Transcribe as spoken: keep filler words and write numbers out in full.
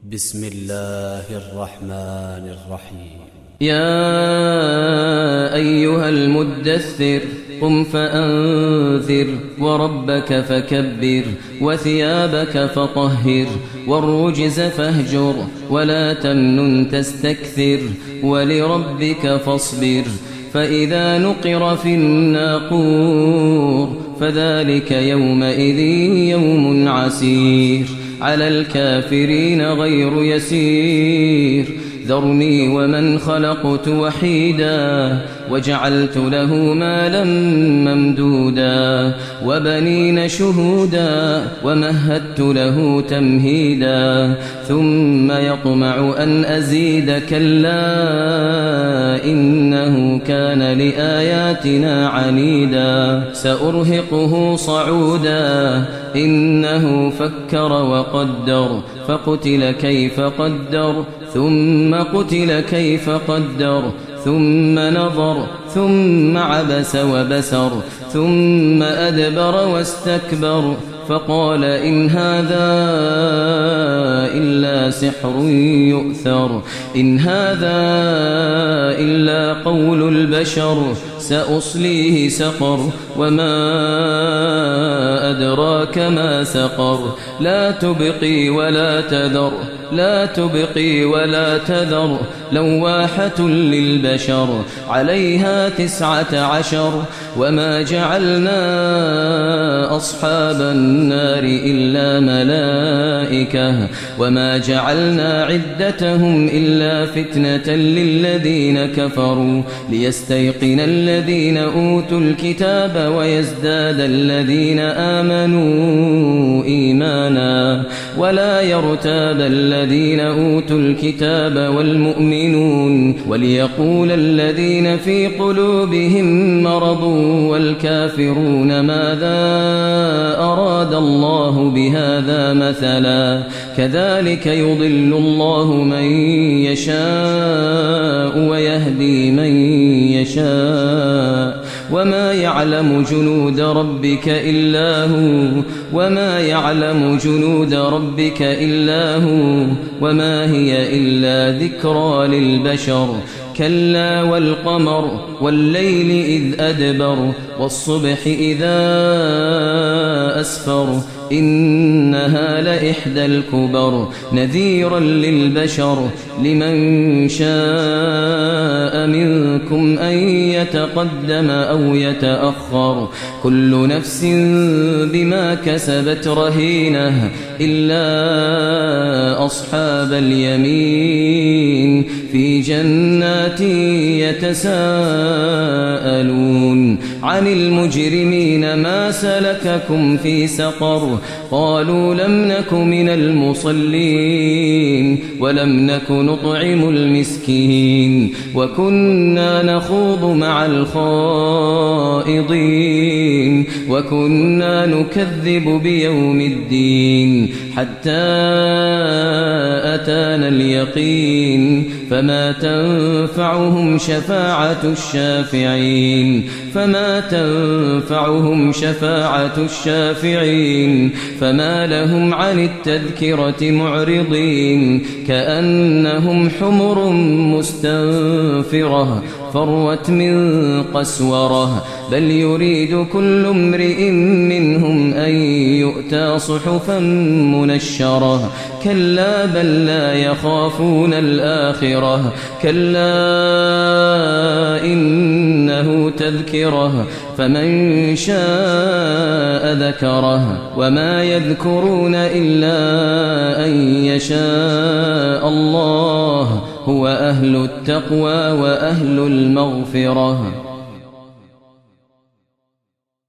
بسم الله الرحمن الرحيم. يا أيها المدثر قم فأنذر وربك فكبر وثيابك فطهر والرجز فاهجر ولا تمنن تستكثر ولربك فاصبر فإذا نقر في الناقور فذلك يومئذ يوم عسير على الكافرين غير يسير ذرني ومن خلقت وحيدا وجعلت له مالا ممدودا وبنين شهودا ومهدت له تمهيدا ثم يطمع أن أزيد كلا إنه كان لآياتنا عنيدا سأرهقه صعودا إنه فكر وقدر فقتل كيف قدر ثم قتل كيف قدر ثم نظر ثم عبس وبسر ثم أدبر واستكبر فقال إن هذا إلا سحر يؤثر إن هذا إلا قول البشر سأصليه سقر وما أدراك ما سقر لا تبقي ولا تذر لا تبقي ولا تذر لواحة للبشر عليها تسعة عشر وما جعلنا أصحاب النار إلا ملائكة وما جعلنا عدتهم إلا فتنة للذين كفروا ليستيقن الذين أوتوا الكتاب ويزداد الذين آمنوا إيمانا ولا يرتاب الذين أوتوا الكتاب والمؤمنون وليقول الذين في قلوبهم مرض والكافرون ماذا أراد الله بهذا مثلا كذلك يضل الله من يشاء ويهدي من يشاء وما يعلم جنود ربك إلا هو وما يعلم جنود ربك إلا هو وما هي إلا ذكرى للبشر كلا والقمر والليل إذ أدبر والصبح إذا أسفر إنها لإحدى الكبر نذيرا للبشر لمن شاء منكم أن يتقدم أو يتأخر كل نفس بما كسبت رهينة إلا أصحاب اليمين في جنات يتساءلون عن المجرمين ما سلككم في سقر قالوا لم نك من المصلين ولم نك نطعم المسكين وكنا نخوض مع الخائضين وكنا نكذب بيوم الدين حتى أتانا اليقين فما تنفعهم شفاعة الشافعين فما تنفعهم شفاعة الشافعين فما لهم عن التذكرة معرضين كأنهم حمر مستنفرة فروت من قسورة بل يريد كل امرئ منهم أن يؤتى صحفا منشرة كلا بل لا يخافون الآخرة كلا إنه تذكرة فمن شاء ذكره وما يذكرون إلا أن يشاء الله هو أهل التقوى وأهل المغفرة.